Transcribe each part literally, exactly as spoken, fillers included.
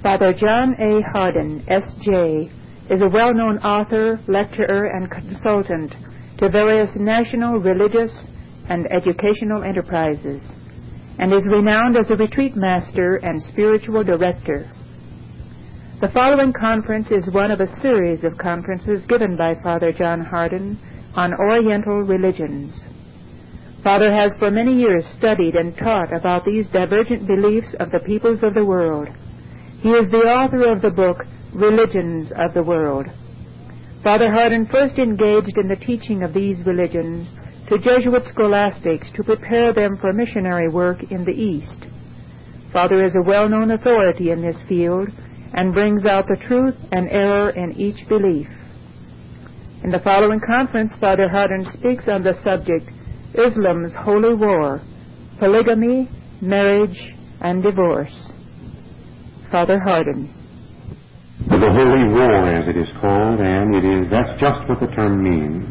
Father John A. Hardin, S J, is a well-known author, lecturer, and consultant to various national, religious, and educational enterprises, and is renowned as a retreat master and spiritual director. The following conference is one of a series of conferences given by Father John Hardin on Oriental religions. Father has for many years studied and taught about these divergent beliefs of the peoples of the world. He is the author of the book, Religions of the World. Father Hardin first engaged in the teaching of these religions to Jesuit scholastics to prepare them for missionary work in the East. Father is a well-known authority in this field and brings out the truth and error in each belief. In the following conference, Father Hardin speaks on the subject, Islam's Holy War, Polygamy, Marriage, and Divorce. Father Hardin. The Holy War, as it is called, and it is, that's just what the term means.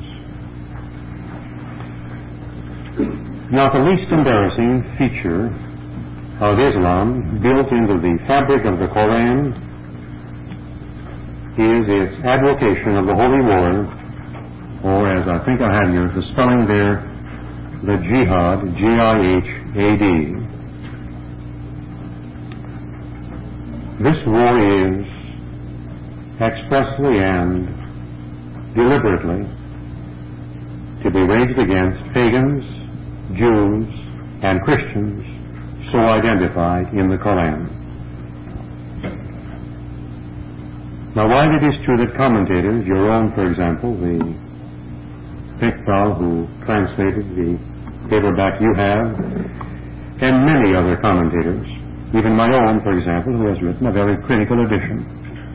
Now, the least embarrassing feature of Islam, built into the fabric of the Koran, is its advocation of the Holy War, or as I think I have here, the spelling there, the jihad, J I H A D. This war is expressly and deliberately to be waged against pagans, Jews, and Christians so identified in the Koran. Now, while it is true that commentators, your own, for example, the Pickthall who translated the paperback you have, and many other commentators, even my own, for example, who has written a very critical edition,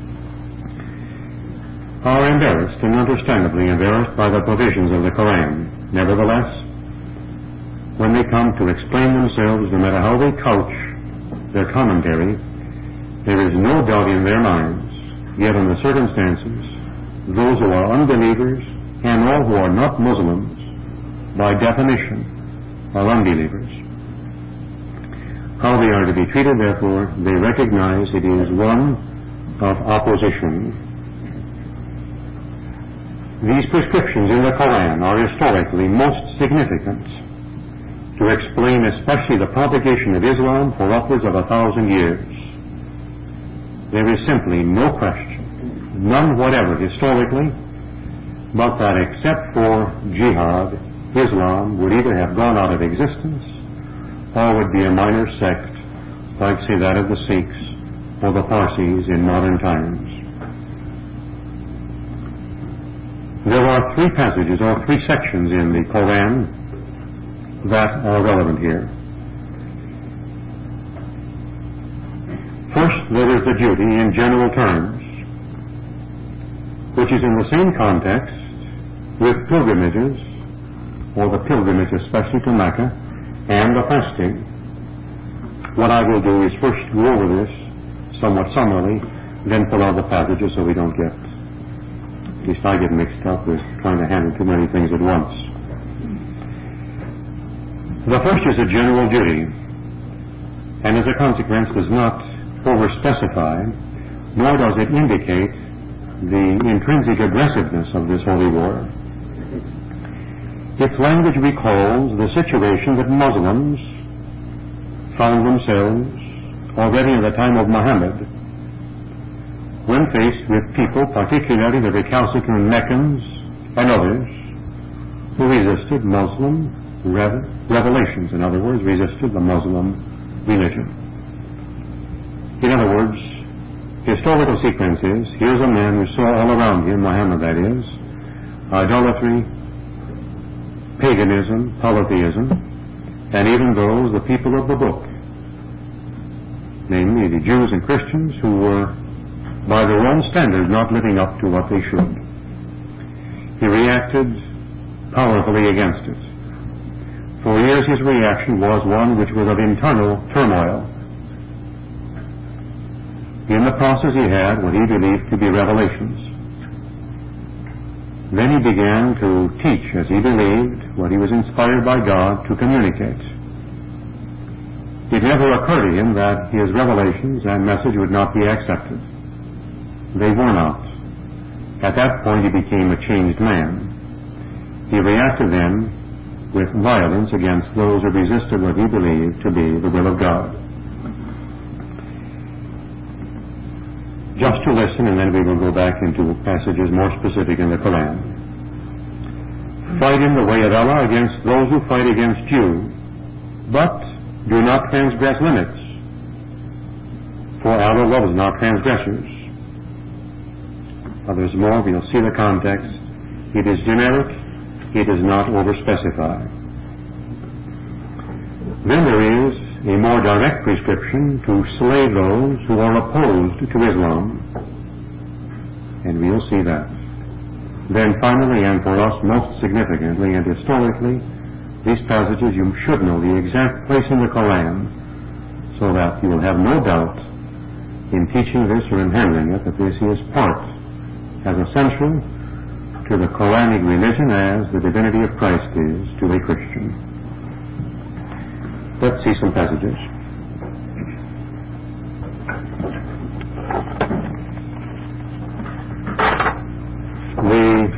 are embarrassed, and understandably embarrassed, by the provisions of the Koran. Nevertheless, when they come to explain themselves, no matter how they couch their commentary, there is no doubt in their minds, given the circumstances, those who are unbelievers and all who are not Muslims, by definition, are unbelievers. How they are to be treated, therefore, they recognize it is one of opposition. These prescriptions in the Koran are historically most significant to explain especially the propagation of Islam for upwards of a thousand years. There is simply no question, none whatever historically, but that except for jihad, Islam would either have gone out of existence or would be a minor sect, like, say, that of the Sikhs or the Parsis in modern times. There are three passages or three sections in the Koran that are relevant here. First, there is the duty in general terms, which is in the same context with pilgrimages, or the pilgrimage especially to Mecca, and the fasting. What I will do is first go over this somewhat summarily, then pull out the passages so we don't get, at least I get mixed up with trying to handle too many things at once. The first is a general duty, and as a consequence does not over-specify, nor does it indicate the intrinsic aggressiveness of this holy war. Its language recalls the situation that Muslims found themselves already in the time of Muhammad, when faced with people, particularly the recalcitrant Meccans and others, who resisted Muslim rev- revelations, in other words, resisted the Muslim religion. In other words, historical sequence is, here's a man who saw all around him, Muhammad that is, idolatry, paganism, polytheism, and even those, the people of the book, namely the Jews and Christians, who were, by their own standards, not living up to what they should. He reacted powerfully against it. For years his reaction was one which was of internal turmoil. In the process he had what he believed to be revelations. Then he began to teach, as he believed, what he was inspired by God to communicate. It never occurred to him that his revelations and message would not be accepted. They were not. At that point he became a changed man. He reacted then with violence against those who resisted what he believed to be the will of God. Just to listen, and then we will go back into passages more specific in the Quran. Fight in the way of Allah against those who fight against you, but do not transgress limits, for Allah loves not transgressors. Others more, we'll see the context. It is generic, it is not overspecified. Then there is a more direct prescription to slay those who are opposed to Islam, and we'll see that. Then finally, and for us most significantly and historically, these passages you should know the exact place in the Quran, so that you will have no doubt in teaching this or in handling it that this is part, as essential to the Quranic religion as the divinity of Christ is to a Christian. Let's see some passages. The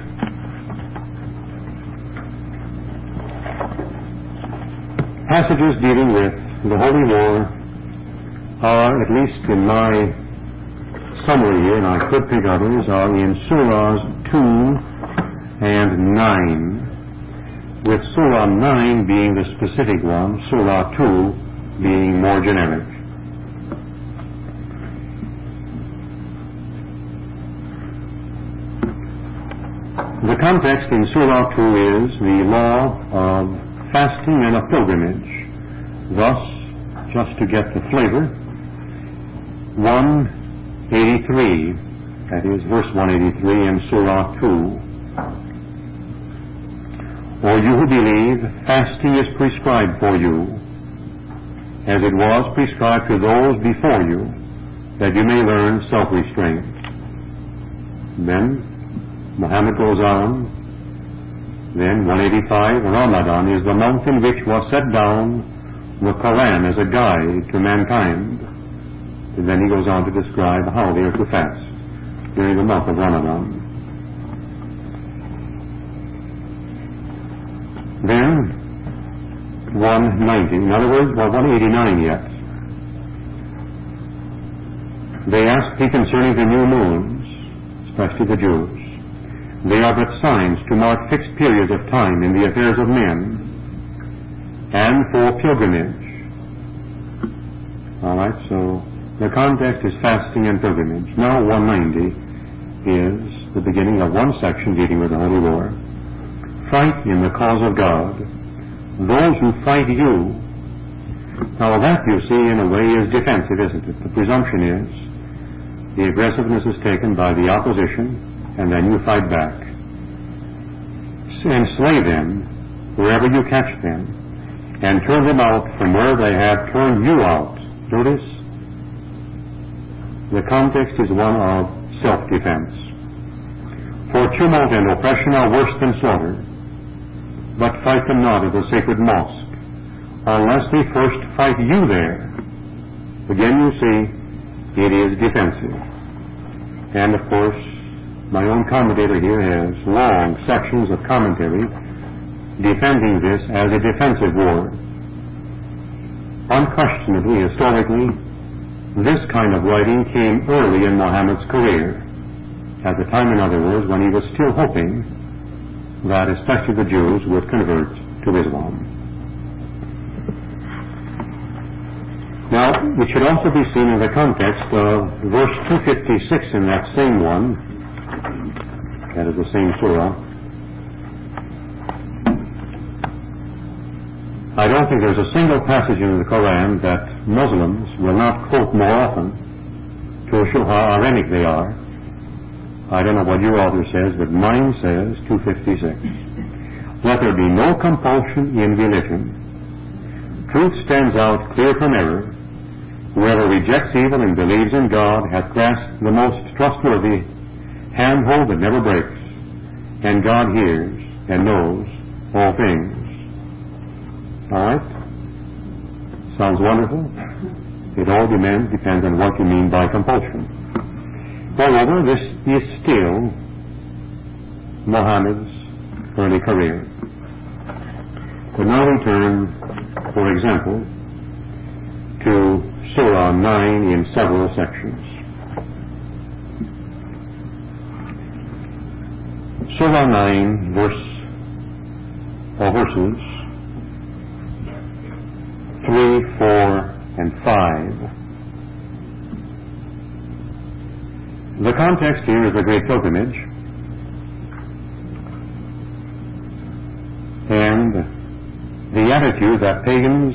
passages dealing with the Holy War are, at least in my summary here, and I could pick others, are in Surahs two and nine, with Surah nine being the specific one, Surah two being more generic. The context in Surah two is the law of fasting and a pilgrimage. Thus, just to get the flavor, one eighty-three, that is verse one eighty-three in Surah two. O you who believe, fasting is prescribed for you, as it was prescribed to those before you, that you may learn self-restraint. Then Muhammad goes on. Then one eighty-five, Ramadan is the month in which was set down the Quran as a guide to mankind. And then he goes on to describe how they are to fast during the month of Ramadan. Then one ninety, in other words, well, one eighty-nine yet. They asked me concerning the new moons, especially the Jews. They are but signs to mark fixed periods of time in the affairs of men, and for pilgrimage. All right, so the context is fasting and pilgrimage. Now one ninety is the beginning of one section dealing with the Holy War. Fight in the cause of God those who fight you. Now that, you see, in a way is defensive, isn't it? The presumption is the aggressiveness is taken by the opposition, and then you fight back. And slay them wherever you catch them, and turn them out from where they have turned you out. Notice, the context is one of self-defense. For tumult and oppression are worse than slaughter, but fight them not at the sacred mosque, unless they first fight you there. Again, you see, it is defensive. And of course, my own commentator here has long sections of commentary defending this as a defensive war. Unquestionably, historically, this kind of writing came early in Muhammad's career, at the time, in other words, when he was still hoping that especially the Jews would convert to Islam. Now, it should also be seen in the context of verse two fifty-six in that same one. That is the same surah. I don't think there's a single passage in the Quran that Muslims will not quote more often to show how ironic they are. I don't know what your author says, but mine says two fifty-six. Let there be no compulsion in religion. Truth stands out clear from error. Whoever rejects evil and believes in God hath grasped the most trustworthy handhold that never breaks, and God hears and knows all things. All right? Sounds wonderful. It all depends, depends on what you mean by compulsion. Moreover, this is still Muhammad's early career. But now we turn, for example, to Surah nine in several sections. Surah nine, verse or verses three, four, and five. The context here is the Great Pilgrimage, and the attitude that pagans,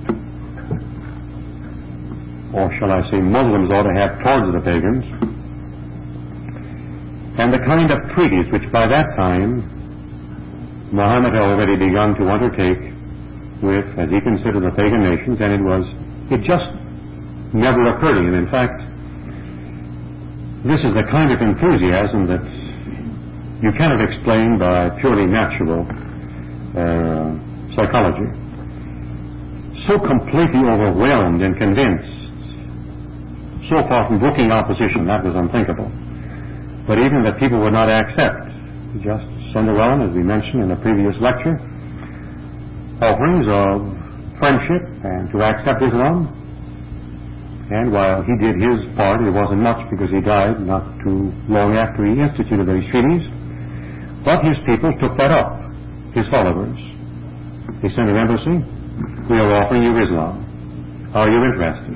or shall I say Muslims, ought to have towards the pagans, and the kind of treaties which by that time Muhammad had already begun to undertake with, as he considered, the pagan nations, and it was, it just never occurred to him. In fact, this is the kind of enthusiasm that you cannot explain by purely natural uh, psychology. So completely overwhelmed and convinced, so far from brooking opposition, that was unthinkable. But even that people would not accept, just send around, as we mentioned in a previous lecture, offerings of friendship and to accept Islam. And while he did his part, it wasn't much because he died not too long after he instituted these treaties. But his people took that up, his followers. They sent an embassy. We are offering you Islam. Are you interested?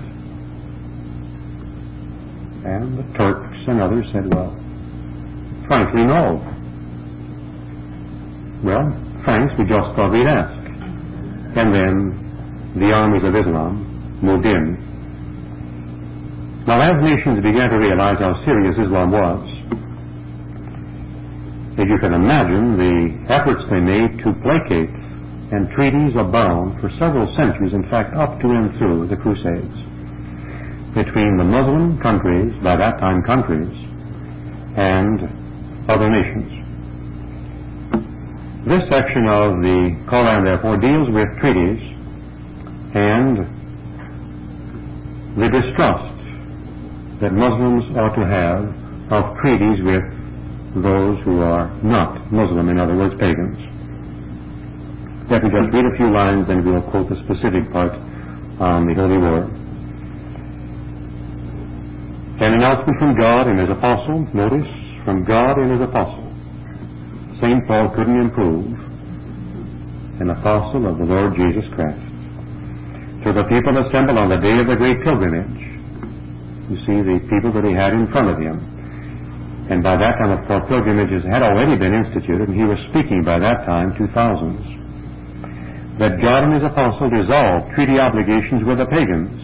And the Turks and others said, well, frankly, no. Well, thanks, we just thought we'd ask. And then the armies of Islam moved in. Now, as nations began to realize how serious Islam was, if you can imagine the efforts they made to placate, and treaties abound for several centuries, in fact, up to and through the Crusades, between the Muslim countries, by that time countries, and other nations. This section of the Quran, therefore, deals with treaties and the distrust that Muslims ought to have of treaties with those who are not Muslim, in other words, pagans. Let me just read a few lines, then we'll quote the specific part on the Holy War. An announcement from God and His Apostle, notice, from God and His Apostle. Saint Paul couldn't improve, an apostle of the Lord Jesus Christ. To the people assembled on the day of the Great Pilgrimage, you see the people that he had in front of him. And by that time, of course, pilgrimages had already been instituted, and he was speaking by that time to thousands. That God and His Apostle dissolved treaty obligations with the pagans.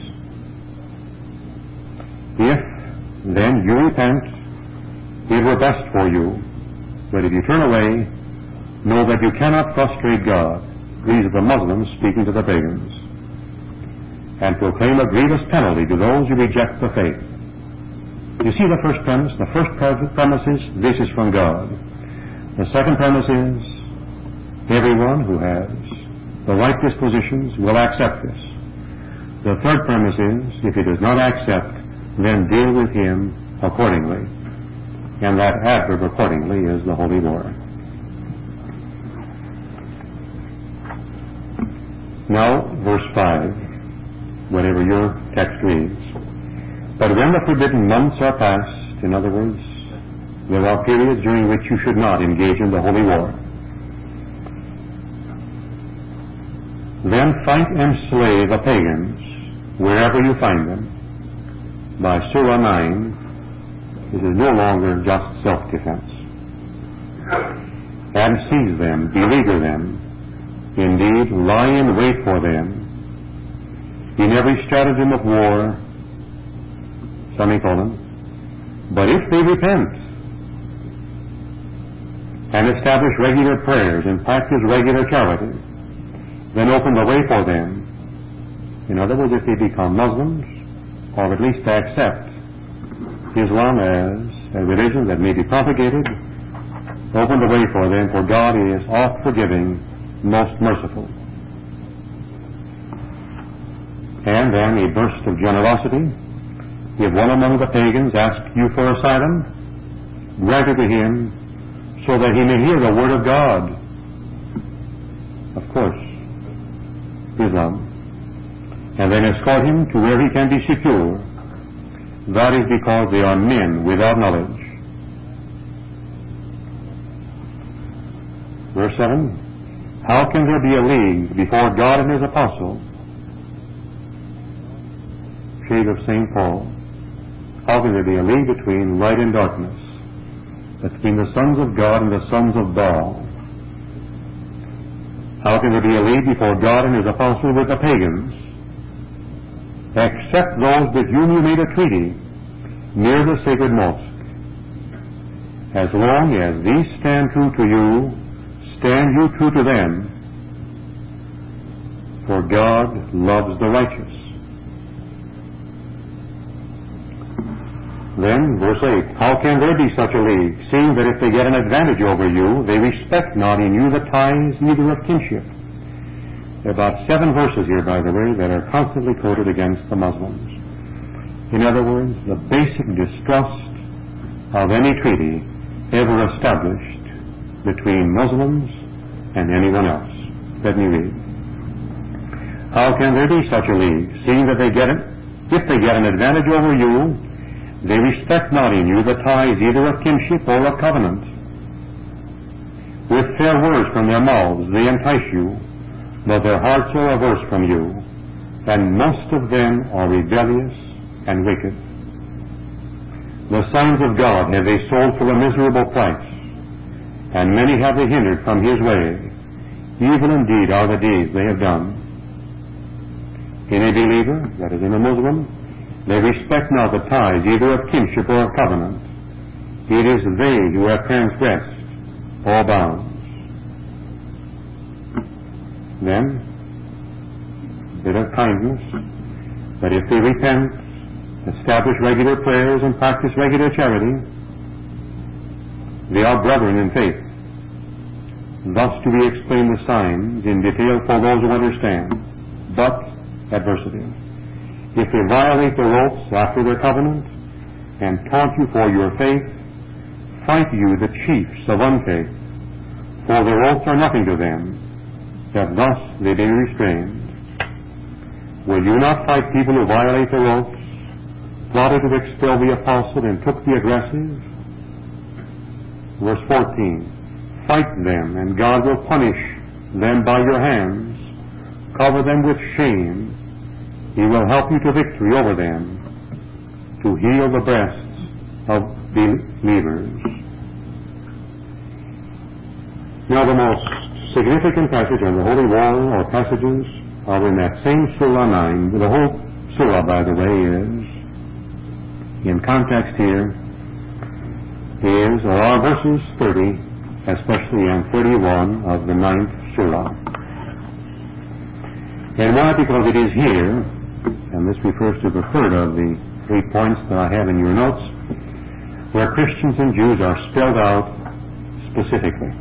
If, then, you repent, it were best for you. But if you turn away, know that you cannot frustrate God. These are the Muslims speaking to the pagans. And proclaim a grievous penalty to those who reject the faith. You see the first premise? The first premise is, this is from God. The second premise is, everyone who has the right dispositions will accept this. The third premise is, if he does not accept, then deal with him accordingly. And that adverb accordingly is the Holy War. Now, verse five, whatever your text reads. But when the forbidden months are past, in other words, there are periods during which you should not engage in the Holy War, then fight and slay the pagans wherever you find them. By Surah nine, it is no longer just self-defense. And seize them, beleaguer them, indeed lie in wait for them. In every stratagem of war, semicolon, but if they repent and establish regular prayers and practice regular charity, then open the way for them. In other words, if they become Muslims, or at least accept Islam as a religion that may be propagated, open the way for them, for God is oft forgiving, most merciful. And then a burst of generosity. If one among the pagans asks you for asylum, grant it to him so that he may hear the word of God. Of course, Islam. And then escort him to where he can be secure. That is because they are men without knowledge. Verse seven. How can there be a league before God and His apostle? Shade of Saint Paul. How can there be a league between light and darkness? Between the sons of God and the sons of Baal? How can there be a league before God and His apostle with the pagans? Except those with whom you made a treaty near the sacred mosque. As long as these stand true to you, stand you true to them, for God loves the righteous. Then, verse eight, how can there be such a league, seeing that if they get an advantage over you, they respect not in you the ties either of kinship? There are about seven verses here, by the way, that are constantly quoted against the Muslims. In other words, the basic distrust of any treaty ever established between Muslims and anyone else. Let me read. How can there be such a league, seeing that they get it, if they get an advantage over you, they respect not in you the ties either of kinship or of covenant. With fair words from their mouths they entice you, but their hearts are averse from you, and most of them are rebellious and wicked. The sons of God have they sold for a miserable price, and many have they hindered from His way. Evil indeed are the deeds they have done. In a believer, that is in a Muslim, they respect not the ties either of kinship or of covenant. It is they who have transgressed all bounds. Then, a bit of kindness, that if they repent, establish regular prayers, and practice regular charity, they are brethren in faith. Thus do we explain the signs in detail for those who understand. But, adversity. If they violate the ropes after their covenant, and taunt you for your faith, fight you the chiefs of unfaith, for the ropes are nothing to them, that thus they be restrained. Will you not fight people who violate the ropes, plotted to expel the apostle and took the aggressive? Verse fourteen. Fight them, and God will punish them by your hands. Cover them with shame. He will help you to victory over them, to heal the breasts of believers. Now the most significant passage on the Holy War, or passages, are in that same Surah nine. The whole Surah, by the way, is, in context here, is, or are verses thirty, especially and thirty-one of the ninth Surah. And why? Because it is here, and this refers to the third of the three points that I have in your notes, where Christians and Jews are spelled out specifically.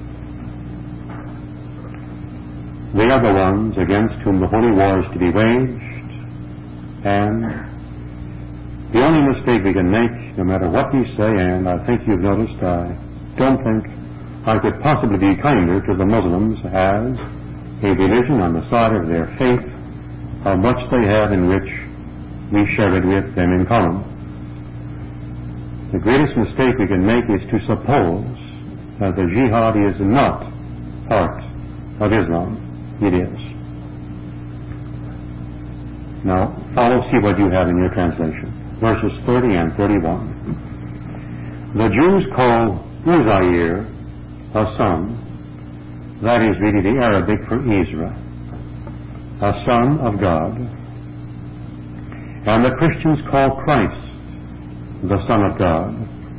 They are the ones against whom the holy war is to be waged, and the only mistake we can make, no matter what we say, and I think you've noticed, I don't think I could possibly be kinder to the Muslims as a religion on the side of their faith, how much they have in which we share it with them in common. The greatest mistake we can make is to suppose that the jihad is not part of Islam. It is. Now, follow, see what you have in your translation. Verses thirty and thirty-one. The Jews call Uzair a son. That is really the Arabic for Ezra, a son of God. And the Christians call Christ the Son of God.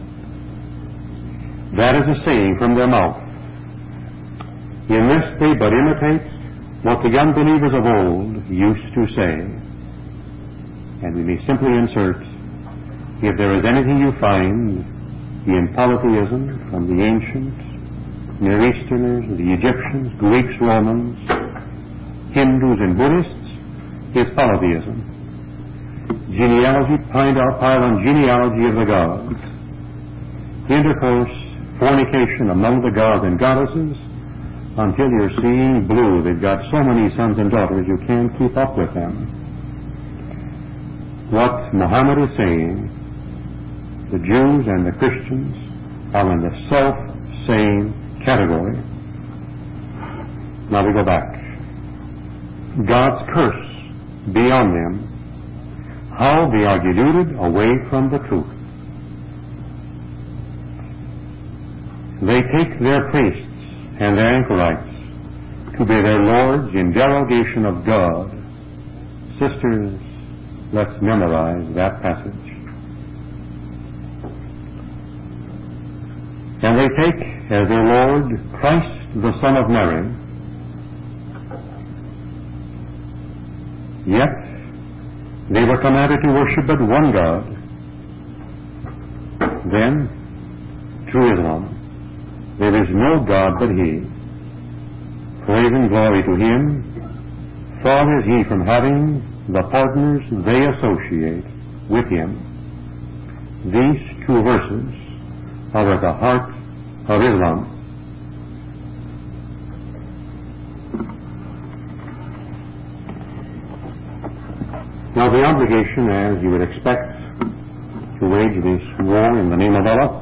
That is a saying from their mouth. In this they but imitate what the unbelievers of old used to say. And we may simply insert, if there is anything you find in polytheism from the ancient Near Easterners, the Egyptians, Greeks, Romans, Hindus, and Buddhists, is polytheism. Genealogy piled on genealogy of the gods. Intercourse, fornication among the gods and goddesses, until you're seeing blue. They've got so many sons and daughters you can't keep up with them. What Muhammad is saying, the Jews and the Christians are in the self-same category. Now we go back. God's curse be on them, how they are deluded away from the truth. They take their priests and their anchorites to be their lords in derogation of God. Sisters, let's memorize that passage. And they take as their Lord Christ the Son of Mary. Yet they were commanded to worship but one God. Then, through Islam, there is no God but He. Praise and glory to Him. Far is He from having the partners they associate with Him. These two verses are at the heart of Islam. Now the obligation, as you would expect, to wage this war in the name of Allah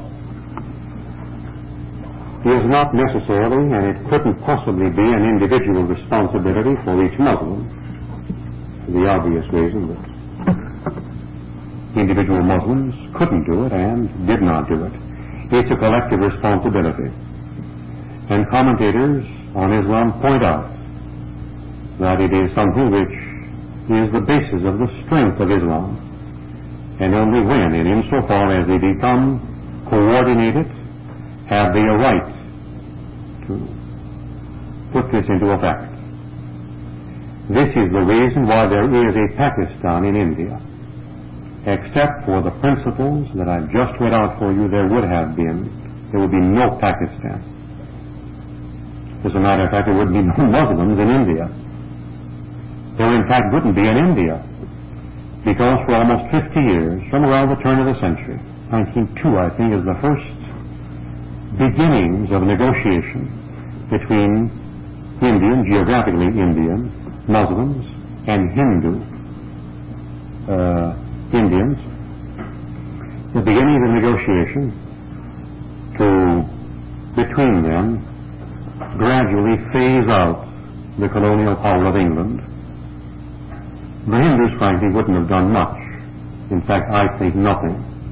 is not necessarily, and it couldn't possibly be, an individual responsibility for each Muslim, for the obvious reason that individual Muslims couldn't do it and did not do it. It's a collective responsibility. And commentators on Islam point out that it is something which is the basis of the strength of Islam, and only when and insofar as they become coordinated have they a right to put this into effect. This is the reason why there is a Pakistan in India. Except for the principles that I've just read out for you, there would have been, there would be no Pakistan. As a matter of fact, there would be no Muslims in India. There, in fact, wouldn't be in India, because for almost fifty years, from around the turn of the century, nineteen oh two, I think, is the first beginnings of negotiation between Indian, geographically Indian, Muslims and Hindu uh, Indians, the beginning of negotiation to, between them, gradually phase out the colonial power of England. The Hindus, frankly, wouldn't have done much. In fact, I think nothing.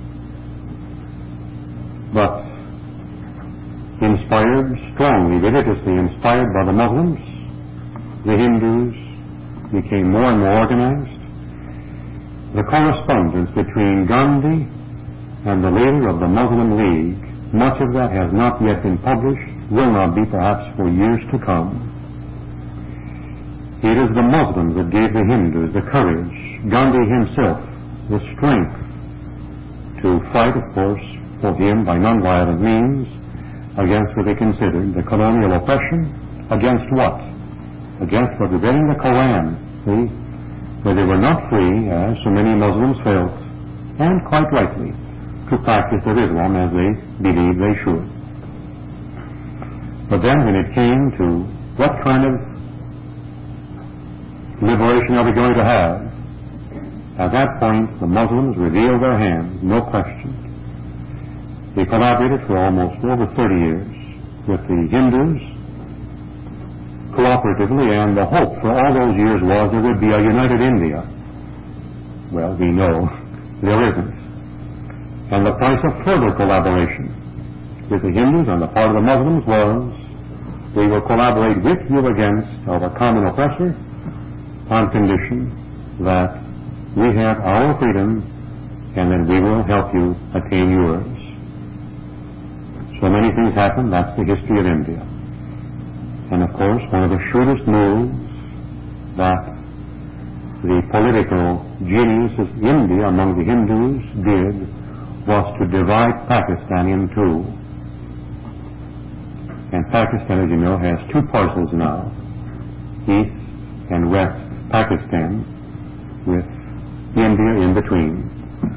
But inspired, strongly, religiously inspired by the Muslims, the Hindus became more and more organized. The correspondence between Gandhi and the leader of the Muslim League, much of that has not yet been published, will not be perhaps for years to come. It is the Muslims that gave the Hindus the courage, Gandhi himself, the strength to fight, of course, for him by nonviolent means, against what they considered the colonial oppression. Against what? Against what was in the Koran, see, where they were not free, as so many Muslims felt, and quite rightly, to practice their Islam as they believed they should. But then when it came to what kind of liberation are we going to have, at that point the Muslims revealed their hand, no question. They collaborated for almost over thirty years with the Hindus cooperatively, and the hope for all those years was there would be a united India. Well, we know there isn't. And the price of further collaboration with the Hindus on the part of the Muslims was we will collaborate with you against our common oppressor on condition that we have our freedom and that we will help you attain yours. So many things happen. That's the history of India. And of course, one of the shrewdest moves that the political genius of India among the Hindus did was to divide Pakistan in two. And Pakistan, as you know, has two parcels now, East and West Pakistan. with India in between.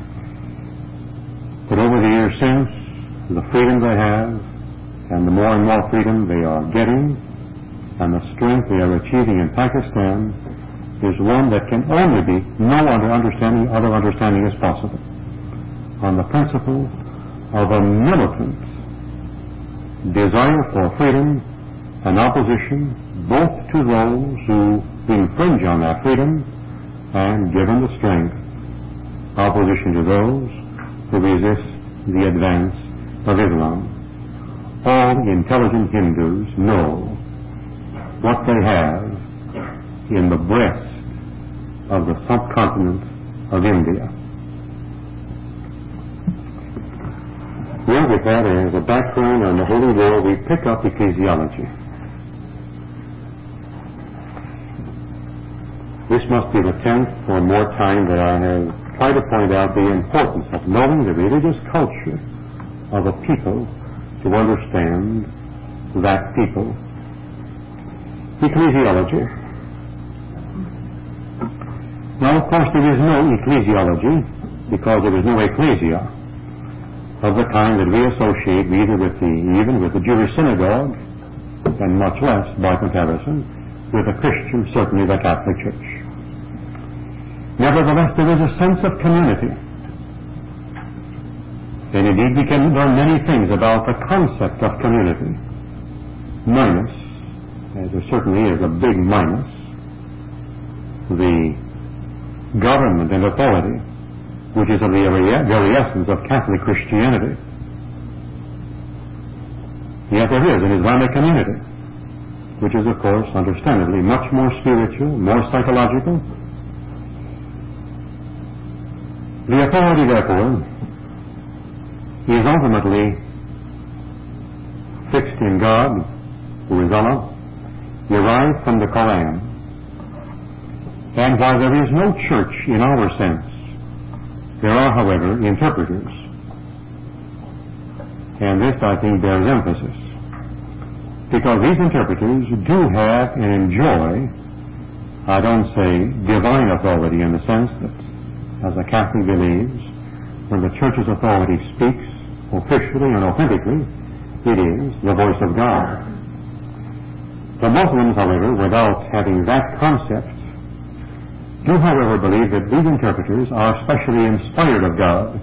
But over the years since, the freedom they have, and the more and more freedom they are getting, and the strength they are achieving in Pakistan, is one that can only be, no other understanding, other understanding is possible, on the principle of a militant desire for freedom and opposition both to those who infringe on that freedom and, given the strength, opposition to those who resist the advance of Islam. All intelligent Hindus know what they have in the breast of the subcontinent of India. Well, with that as a background on the Holy War, we pick up ecclesiology. This must be the tenth or more time that I have tried to point out the importance of knowing the religious culture of a people to understand that people. Ecclesiology. Now, of course, there is no ecclesiology because there is no ecclesia of the kind that we associate either with the, even with the Jewish synagogue, and much less, by comparison, with a Christian, certainly the Catholic Church. Nevertheless, there is a sense of community. And indeed, we can learn many things about the concept of community. Minus, as there certainly is a big minus, the government and authority, which is of the very essence of Catholic Christianity. Yet there is an Islamic community, which is, of course, understandably much more spiritual, more psychological. The authority, therefore, is ultimately fixed in God, who is Allah, derived from the Quran. And while there is no church in our sense, there are, however, interpreters. And this, I think, bears emphasis, because these interpreters do have and enjoy, I don't say divine authority in the sense that, as a Catholic believes, when the Church's authority speaks officially and authentically, it is the voice of God. The Muslims, however, without having that concept, do, however, believe that these interpreters are specially inspired of God.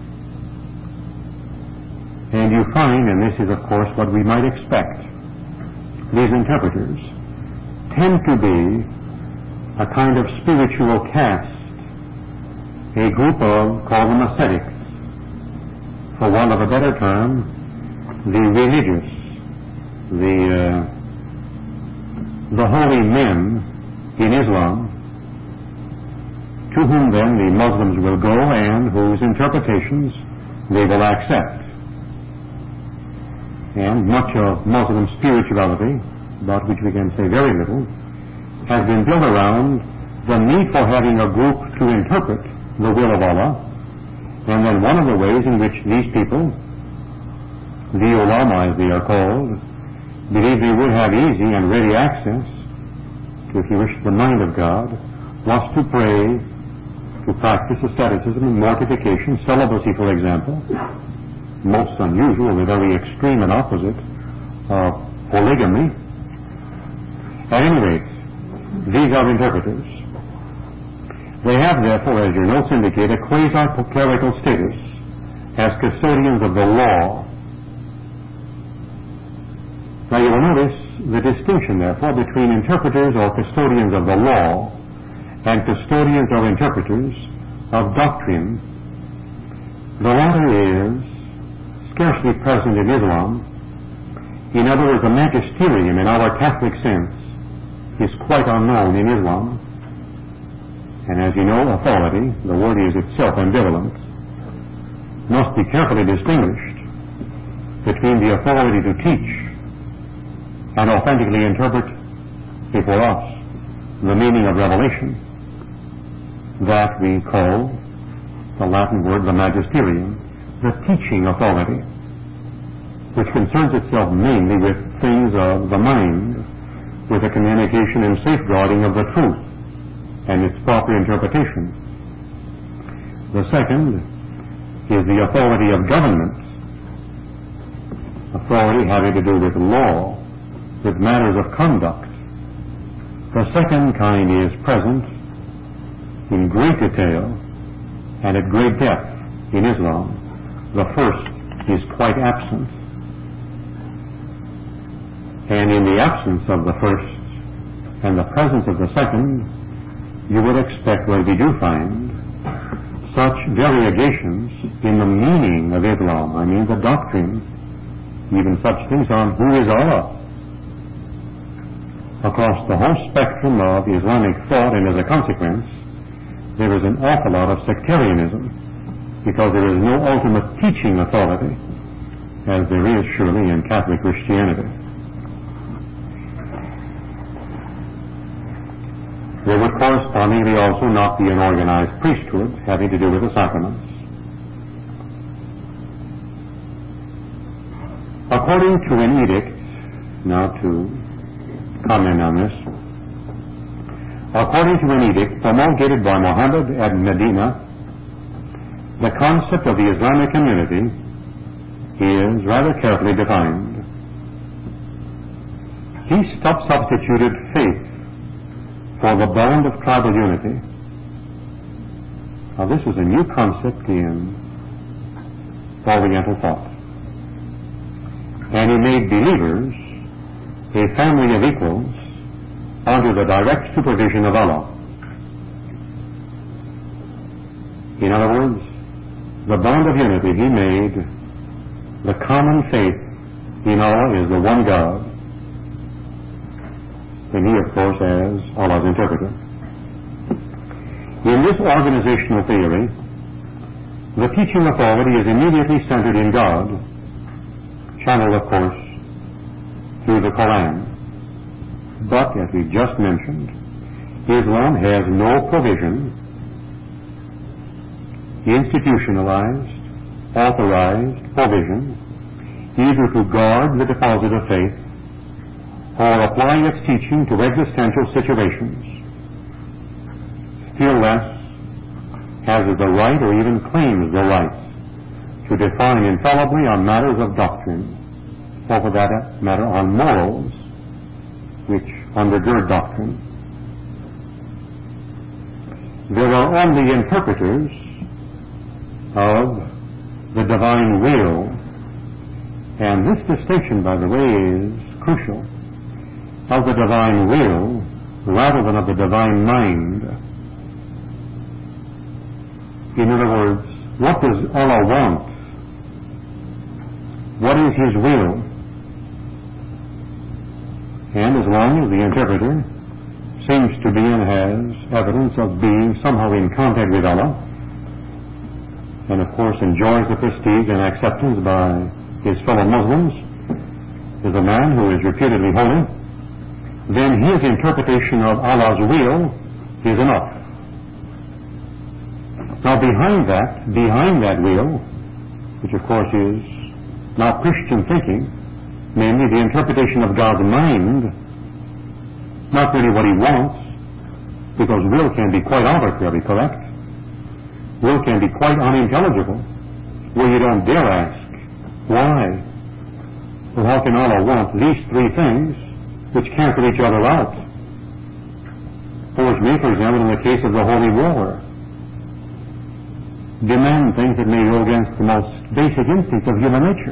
And you find, and this is, of course, what we might expect, these interpreters tend to be a kind of spiritual caste, a group of, call them ascetics, for want of a better term, the religious, the uh, the holy men in Islam, to whom then the Muslims will go and whose interpretations they will accept. And much of Muslim spirituality, about which we can say very little, has been built around the need for having a group to interpret the will of Allah. And then one of the ways in which these people, the ulama as they are called, believe they would have easy and ready access to, if you wish, the mind of God, was to pray, to practice asceticism and mortification, celibacy, for example, most unusual, the very extreme and opposite of polygamy. At any rate, these are interpreters. They have, therefore, as your notes indicate, a quasi-clerical status as custodians of the law. Now you will notice the distinction, therefore, between interpreters or custodians of the law and custodians or interpreters of doctrine. The latter is scarcely present in Islam. In other words, the magisterium in our Catholic sense is quite unknown in Islam. And as you know, authority, the word is itself ambivalent, must be carefully distinguished between the authority to teach and authentically interpret before us the meaning of revelation, that we call, the Latin word, the magisterium, the teaching authority, which concerns itself mainly with things of the mind, with the communication and safeguarding of the truth and its proper interpretation. The second is the authority of governments, authority having to do with law, with matters of conduct. The second kind is present in great detail and at great depth in Islam. The first is quite absent. And in the absence of the first and the presence of the second, you would expect, well, we do find such variegations in the meaning of Islam, I mean the doctrine, even such things on who is Allah. Across the whole spectrum of Islamic thought, and as a consequence, there is an awful lot of sectarianism, because there is no ultimate teaching authority, as there is surely in Catholic Christianity. There would correspondingly also not be an organized priesthood having to do with the sacraments. According to an edict, now to comment on this, according to an edict promulgated by Muhammad at Medina, the concept of the Islamic community is rather carefully defined. He substituted faith for the bond of tribal unity. Now this is a new concept in Oriental thought. And he made believers a family of equals under the direct supervision of Allah. In other words, the bond of unity he made, the common faith in Allah is the one God, and he, of course, as Allah's interpreter. In this organizational theory, the teaching authority is immediately centered in God, channeled, of course, through the Quran. But, as we just mentioned, Islam has no provision, institutionalized, authorized provision, either to guard the deposit of faith or apply its teaching to existential situations. Still less has it the right or even claims the right to define infallibly on matters of doctrine, or for that matter on morals, which undergird doctrine. There are only interpreters of the divine will, and this distinction, by the way, is crucial, of the divine will rather than of the divine mind. In other words, what does Allah want? What is His will? And as long as the interpreter seems to be and has evidence of being somehow in contact with Allah, and of course enjoys the prestige and acceptance by his fellow Muslims as a man who is reputedly holy, then his interpretation of Allah's will is enough. Now behind that, behind that will, which of course is not Christian thinking, namely the interpretation of God's mind, not really what He wants, because will can be quite arbitrary, correct? Will can be quite unintelligible, where you don't dare ask, why? Well, how can Allah want these three things which cancel each other out? Or as me, for example, in the case of the Holy War, demand things that may go against the most basic instincts of human nature.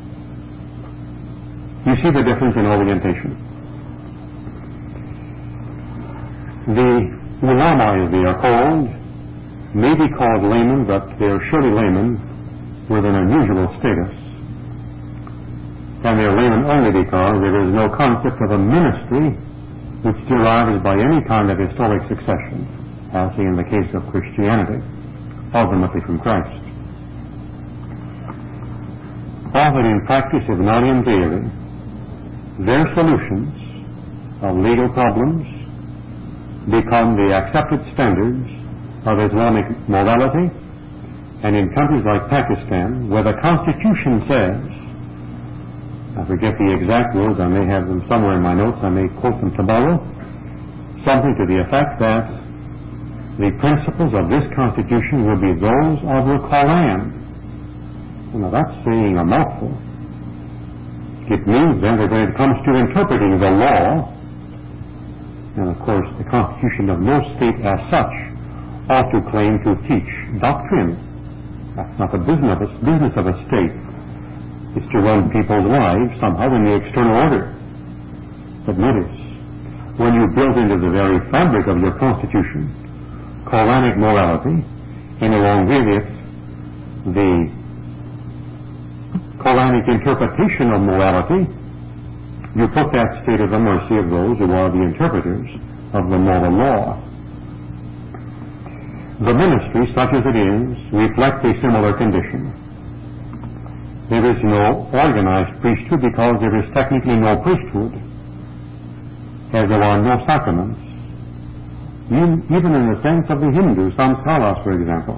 You see the difference in orientation. The ulama, as they are called, may be called laymen, but they are surely laymen with an unusual status. And they are laymen only because there is no concept of a ministry which derives by any kind of historic succession, as in the case of Christianity, ultimately from Christ. Often in practice, if not in theory, their solutions of legal problems become the accepted standards of Islamic morality, and in countries like Pakistan, where the Constitution says, I forget the exact words, I may have them somewhere in my notes, I may quote them tomorrow, something to the effect that the principles of this Constitution will be those of the Koran. Now that's saying a mouthful. It means then that when it comes to interpreting the law, and of course the Constitution of no state as such ought to claim to teach doctrine. That's not the business of a, business of a state. It's to run people's lives somehow in the external order. But notice, when you build into the very fabric of your Constitution Quranic morality, and along with it the Quranic interpretation of morality, you put that state at the mercy of those who are the interpreters of the moral law. The ministry, such as it is, reflects a similar condition. There is no organized priesthood because there is technically no priesthood, as there are no sacraments, even in the sense of the Hindu, samskaras, for example.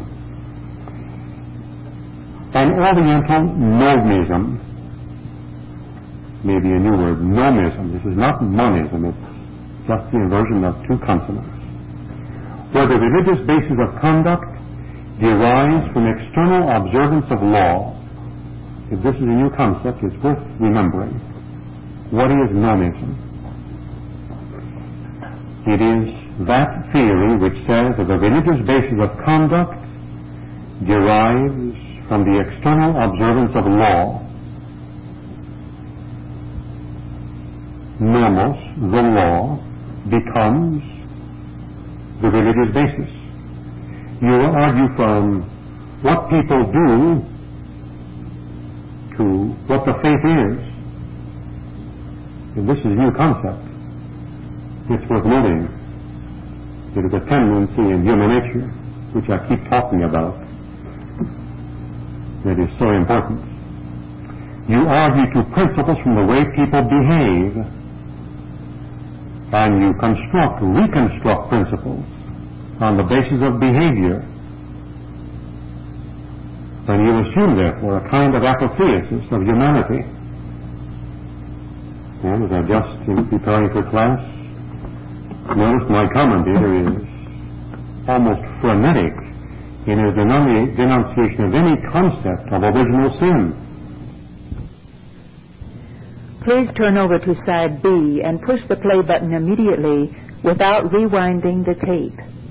An Oriental nomism, maybe a new word, nomism. This is not monism, it's just the inversion of two consonants, where the religious basis of conduct derives from external observance of law. If this is a new concept, it's worth remembering. What is nomism? It is that theory which says that the religious basis of conduct derives from the external observance of law. Nomos, the law, becomes the religious basis. You will argue from what people do to what the faith is. And this is a new concept. It's worth noting. It is a tendency in human nature, which I keep talking about, that is so important. You argue to principles from the way people behave, and you construct, reconstruct principles on the basis of behavior. And you assume, therefore, a kind of apotheosis of humanity. And as I just in preparing for class, notice my commentator is almost frenetic in his denunci- denunciation of any concept of original sin. Please turn over to side B and push the play button immediately without rewinding the tape.